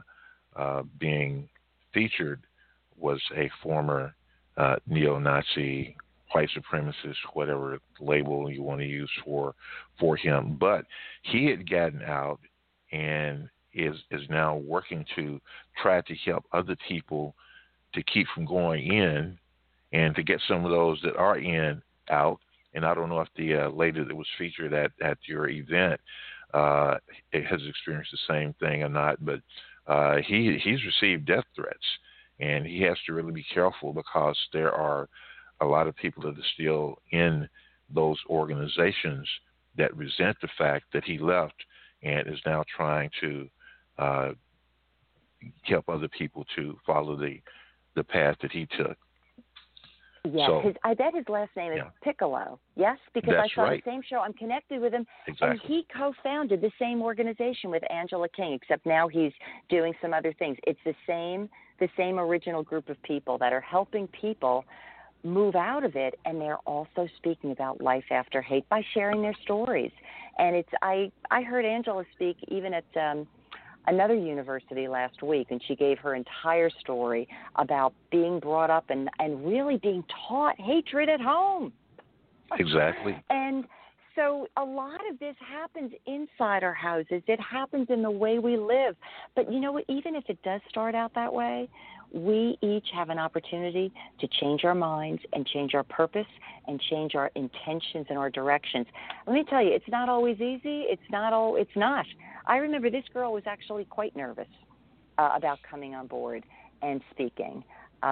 being featured was a former neo-Nazi, white supremacist, whatever label you want to use for him. But he had gotten out and is now working to try to help other people to keep from going in, and to get some of those that are in out. And I don't know if the lady that was featured at your event has experienced the same thing or not, but he's received death threats, and he has to really be careful, because there are a lot of people that are still in those organizations that resent the fact that he left and is now trying to help other people to follow the path that he took. Yes, So, I bet his last name is Piccolo. Yes, because That's I saw right. the same show. I'm connected with him, Exactly. and he co-founded the same organization with Angela King, except now he's doing some other things. It's the same original group of people that are helping people move out of it, and they're also speaking about life after hate by sharing their stories. And I heard Angela speak even at another university last week, and she gave her entire story about being brought up and really being taught hatred at home. Exactly. And so a lot of this happens inside our houses. It happens in the way we live. But you know what? Even if it does start out that way, we each have an opportunity to change our minds and change our purpose and change our intentions and our directions. Let me tell you, it's not always easy. It's not. I remember this girl was actually quite nervous about coming on board and speaking.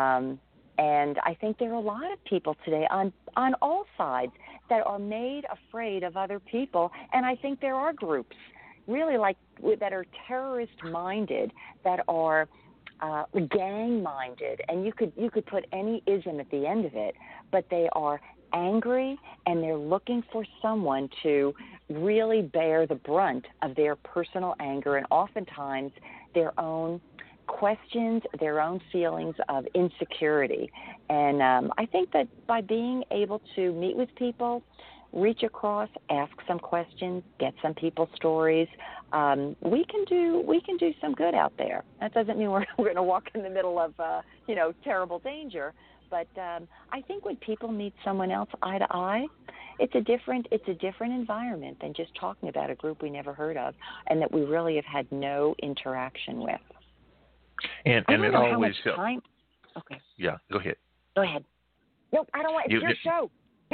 And I think there are a lot of people today on all sides that are made afraid of other people. And I think there are groups really that are terrorist-minded, that are gang-minded. And you could put any ism at the end of it, but they are angry and they're looking for someone to really bear the brunt of their personal anger and oftentimes their own questions, their own feelings of insecurity. And I think that by being able to meet with people, reach across, ask some questions, get some people's stories, we can do some good out there. That doesn't mean we're going to walk in the middle of terrible danger. But I think when people meet someone else eye to eye, it's a different environment than just talking about a group we never heard of and that we really have had no interaction with. And it always helps. Okay. Yeah, go ahead. Go ahead. Nope, I don't want. It's your show.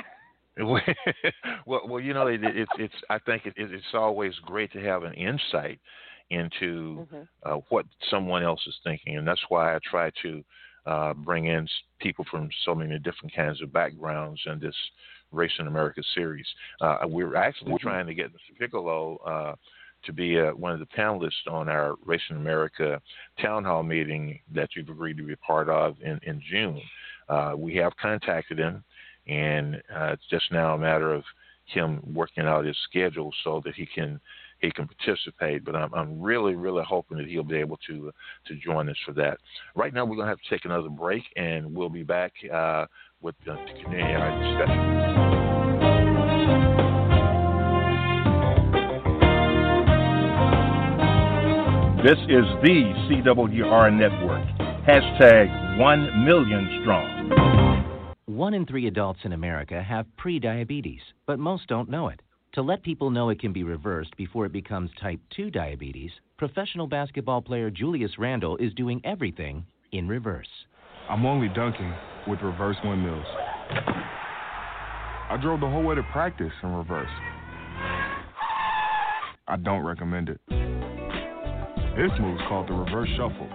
well, it's. I think it's always great to have an insight into what someone else is thinking, and that's why I try to bring in people from so many different kinds of backgrounds in this Race in America series. We're actually trying to get Mr. Piccolo to be one of the panelists on our Race in America town hall meeting that you've agreed to be a part of in June. We have contacted him, and it's just now a matter of him working out his schedule so that he can participate. But I'm really, really hoping that he'll be able to join us for that. Right now, we're going to have to take another break, and we'll be back with to continue our discussion. This is the CWR Network. Hashtag 1 million strong. 1 in 3 adults in America have prediabetes, but most don't know it. To let people know it can be reversed before it becomes type 2 diabetes, professional basketball player Julius Randle is doing everything in reverse. I'm only dunking with reverse windmills. I drove the whole way to practice in reverse. I don't recommend it. This move's called the reverse shuffle.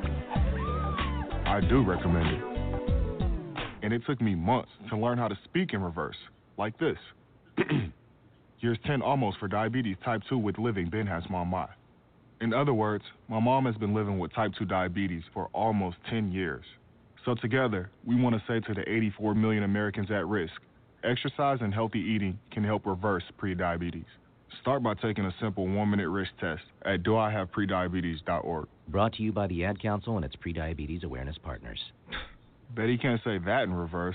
I do recommend it. And it took me months to learn how to speak in reverse, like this. Years 10 almost for diabetes type 2 with living Ben has mama. In other words, my mom has been living with type 2 diabetes for almost 10 years. So together, we want to say to the 84 million Americans at risk, exercise and healthy eating can help reverse prediabetes. Start by taking a simple 1-minute risk test at doihaveprediabetes.org. Brought to you by the Ad Council and its Prediabetes Awareness Partners. Bet he can't say that in reverse.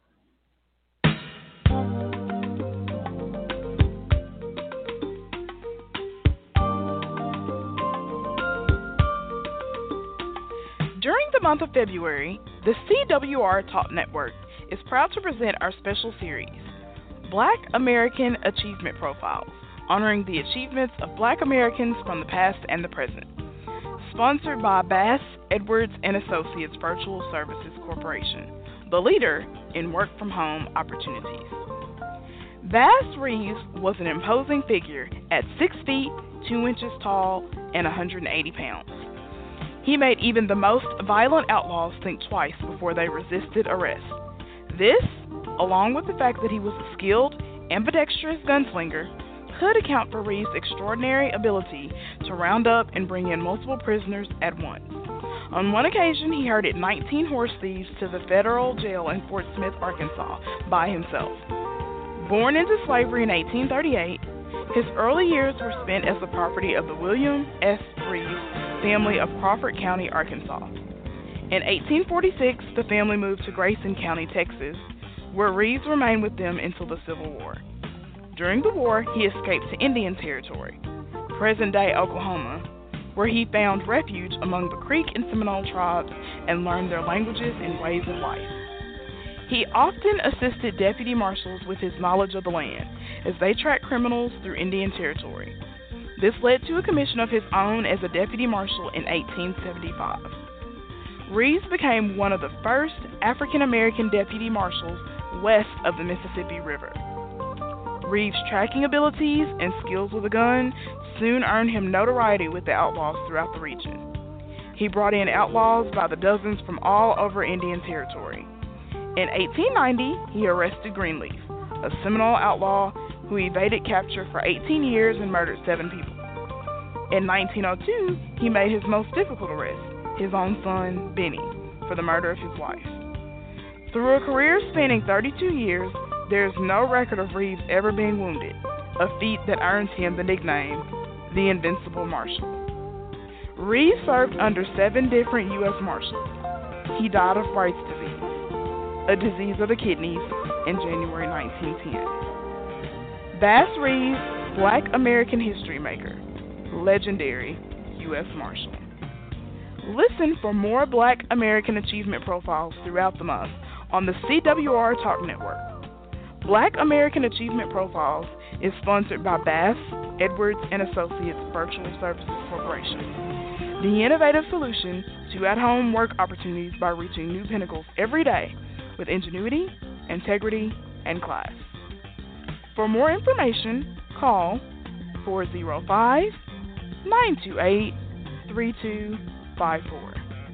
During the month of February, the CWR Talk Network is proud to present our special series, Black American Achievement Profiles, honoring the achievements of Black Americans from the past and the present. Sponsored by Bass, Edwards & Associates Virtual Services Corporation, the leader in work-from-home opportunities. Bass Reeves was an imposing figure at 6 feet, 2 inches tall, and 180 pounds. He made even the most violent outlaws think twice before they resisted arrest. This along with the fact that he was a skilled, ambidextrous gunslinger, could account for Reeves' extraordinary ability to round up and bring in multiple prisoners at once. On one occasion, he herded 19 horse thieves to the federal jail in Fort Smith, Arkansas, by himself. Born into slavery in 1838, his early years were spent as the property of the William S. Reeves family of Crawford County, Arkansas. In 1846, the family moved to Grayson County, Texas, where Reeves remained with them until the Civil War. During the war, he escaped to Indian Territory, present-day Oklahoma, where he found refuge among the Creek and Seminole tribes and learned their languages and ways of life. He often assisted deputy marshals with his knowledge of the land as they tracked criminals through Indian Territory. This led to a commission of his own as a deputy marshal in 1875. Reeves became one of the first African-American deputy marshals west of the Mississippi River. Reeves' tracking abilities and skills with a gun soon earned him notoriety with the outlaws throughout the region. He brought in outlaws by the dozens from all over Indian Territory. In 1890, he arrested Greenleaf, a Seminole outlaw who evaded capture for 18 years and murdered 7 people. In 1902, he made his most difficult arrest, his own son, Benny, for the murder of his wife. Through a career spanning 32 years, there is no record of Reeves ever being wounded, a feat that earns him the nickname, the Invincible Marshal. Reeves served under 7 different U.S. Marshals. He died of Bright's disease, a disease of the kidneys, in January 1910. Bass Reeves, Black American history maker, legendary U.S. Marshal. Listen for more Black American achievement profiles throughout the month on the CWR Talk Network. Black American Achievement Profiles is sponsored by Bass, Edwards & Associates Virtual Services Corporation, the innovative solution to at-home work opportunities by reaching new pinnacles every day with ingenuity, integrity, and class. For more information, call 405-928-3254.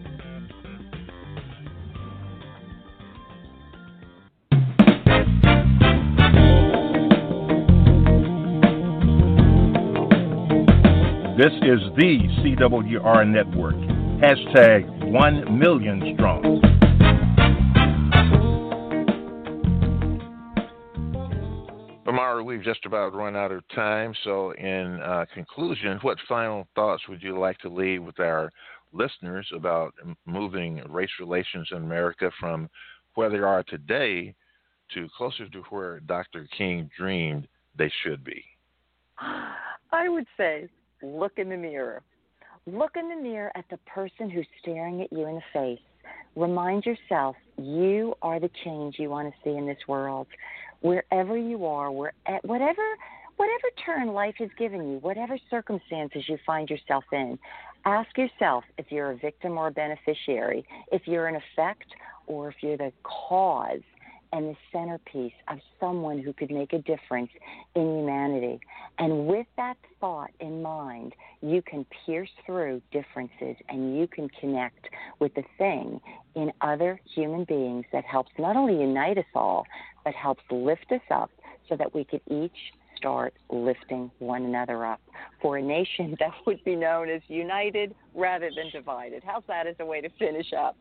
This is the CWR Network. Hashtag 1 million strong. Amara, we've just about run out of time. So in conclusion, what final thoughts would you like to leave with our listeners about moving race relations in America from where they are today to closer to where Dr. King dreamed they should be? I would say, look in the mirror. Look in the mirror at the person who's staring at you in the face. Remind yourself you are the change you want to see in this world. Wherever you are, whatever turn life has given you, whatever circumstances you find yourself in, ask yourself if you're a victim or a beneficiary, if you're an effect or if you're the cause and the centerpiece of someone who could make a difference in humanity. And with that thought in mind, you can pierce through differences and you can connect with the thing in other human beings that helps not only unite us all, but helps lift us up so that we could each start lifting one another up for a nation that would be known as united rather than divided. How's that as a way to finish up?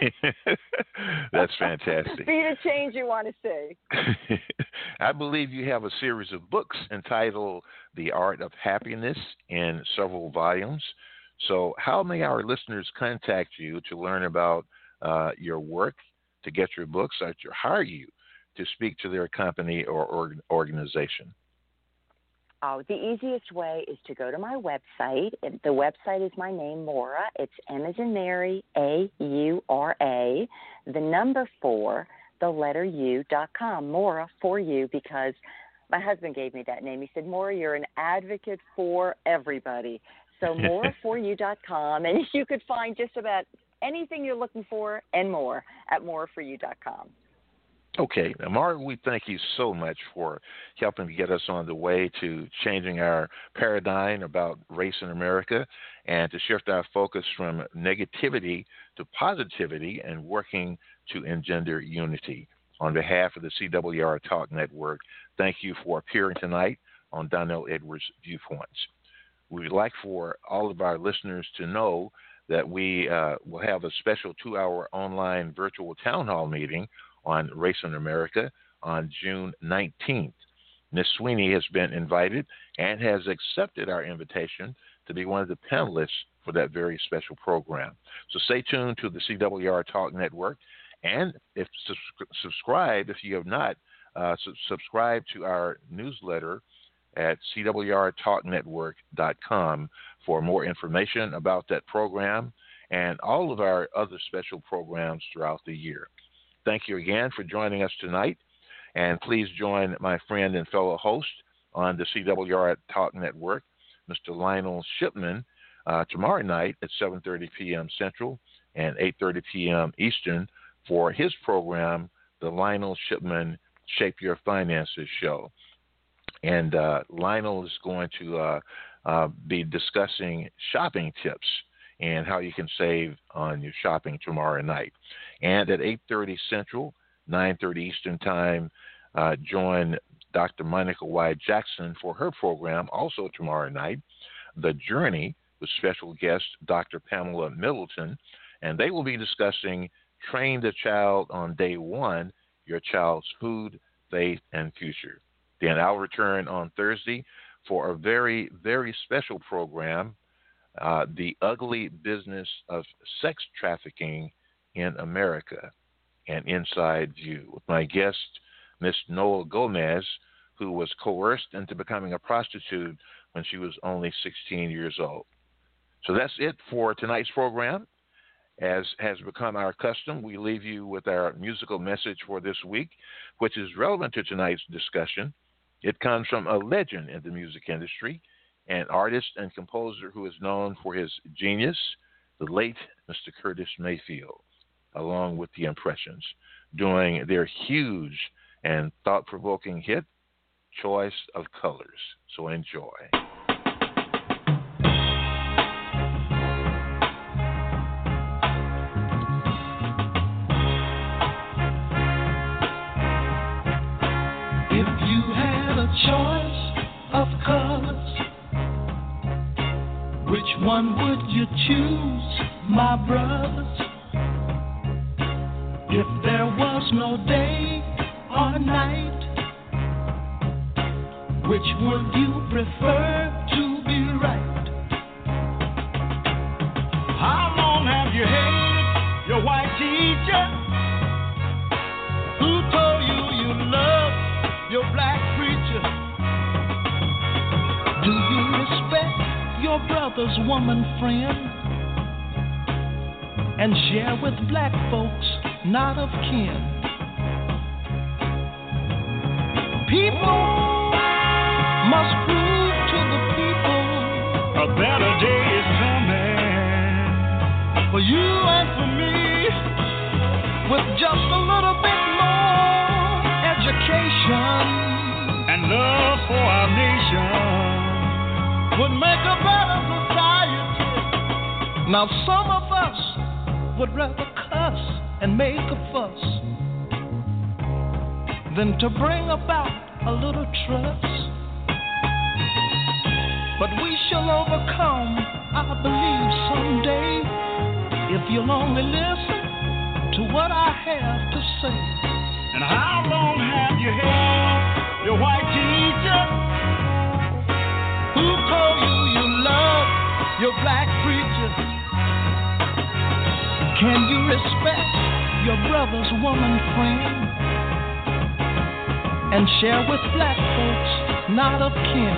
That's fantastic. Be the change you want to see. I believe you have a series of books entitled The Art of Happiness in several volumes. So how may our listeners contact you to learn about your work, to get your books, or to hire you to speak to their company or organization? Oh, the easiest way is to go to my website. The website is my name, Maura. It's M as in Mary, A-U-R-A, the number 4, the letter U.com. Maura, for you, because my husband gave me that name. He said, Maura, you're an advocate for everybody. So MauraForYou.com, and you could find just about anything you're looking for and more at MauraForYou.com. Okay. Now, Martin, we thank you so much for helping to get us on the way to changing our paradigm about race in America and to shift our focus from negativity to positivity and working to engender unity. on behalf of the CWR Talk Network, thank you for appearing tonight on Donnell Edwards Viewpoints. We'd like for all of our listeners to know that we will have a special 2-hour online virtual town hall meeting on Race in America on June 19th. Ms. Sweeney has been invited and has accepted our invitation to be one of the panelists for that very special program. So stay tuned to the CWR Talk Network, and if subscribe, if you have not, subscribe to our newsletter at cwrtalknetwork.com for more information about that program and all of our other special programs throughout the year. Thank you again for joining us tonight, and please join my friend and fellow host on the CWR Talk Network, Mr. Lionel Shipman, tomorrow night at 7:30 p.m. Central and 8:30 p.m. Eastern for his program, the Lionel Shipman Shape Your Finances Show. And Lionel is going to be discussing shopping tips and how you can save on your shopping tomorrow night. And at 8:30 Central, 9:30 Eastern Time, join Dr. Monica Y. Jackson for her program, also tomorrow night, The Journey, with special guest Dr. Pamela Middleton, and they will be discussing Train the Child on Day 1, Your Child's Food, Faith, and Future. Then I'll return on Thursday for a very, very special program, The Ugly Business of Sex Trafficking in America, an Inside View, with my guest, Miss Noel Gomez, who was coerced into becoming a prostitute when she was only 16 years old. So that's it for tonight's program. As has become our custom, we leave you with our musical message for this week, which is relevant to tonight's discussion. It comes from a legend in the music industry, an artist and composer who is known for his genius, the late Mr. Curtis Mayfield, along with the Impressions, doing their huge and thought-provoking hit, Choice of Colors. So enjoy. Choice of colors, which one would you choose, my brothers? If there was no day or night, which would you prefer to be right? How long have you hated your white teacher who told you you love your black preacher? Do you respect your brother's woman friend and share with black folks not of kin? People must prove to the people a better day is coming for you and for me, with just a little bit more education and love for our nation would make a better society. Now some of us would rather cuss and make a fuss than to bring about a little trust. But we shall overcome, I believe, someday, if you'll only listen to what I have to say. And how long have you held your white teacher who told you you love your black preacher? Can you respect your brother's woman friend and share with black folks not of kin?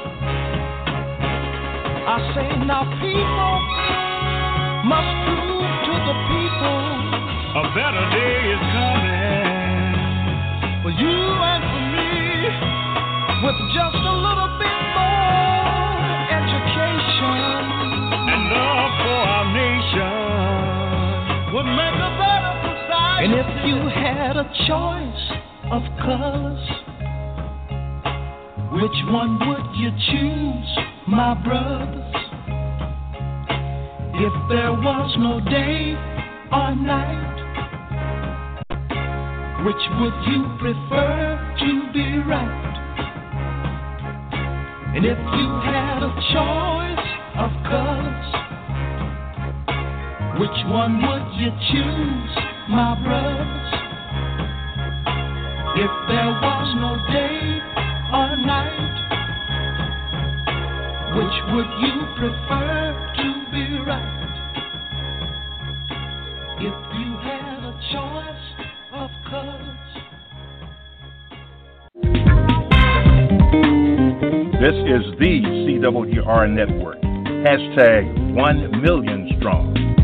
I say now people must prove to the people a better day is coming for you and for me, with just a little bit more education and love for our nation would make a better society. And if you had a choice of colors, which one would you choose, my brothers? If there was no day or night, Which would you prefer to be right? And if you had a choice of colors, which one would you choose, my brothers? If there was no day or night, which would you prefer to be right? If you had a choice of colors. This is the CWR Network. #1 million strong.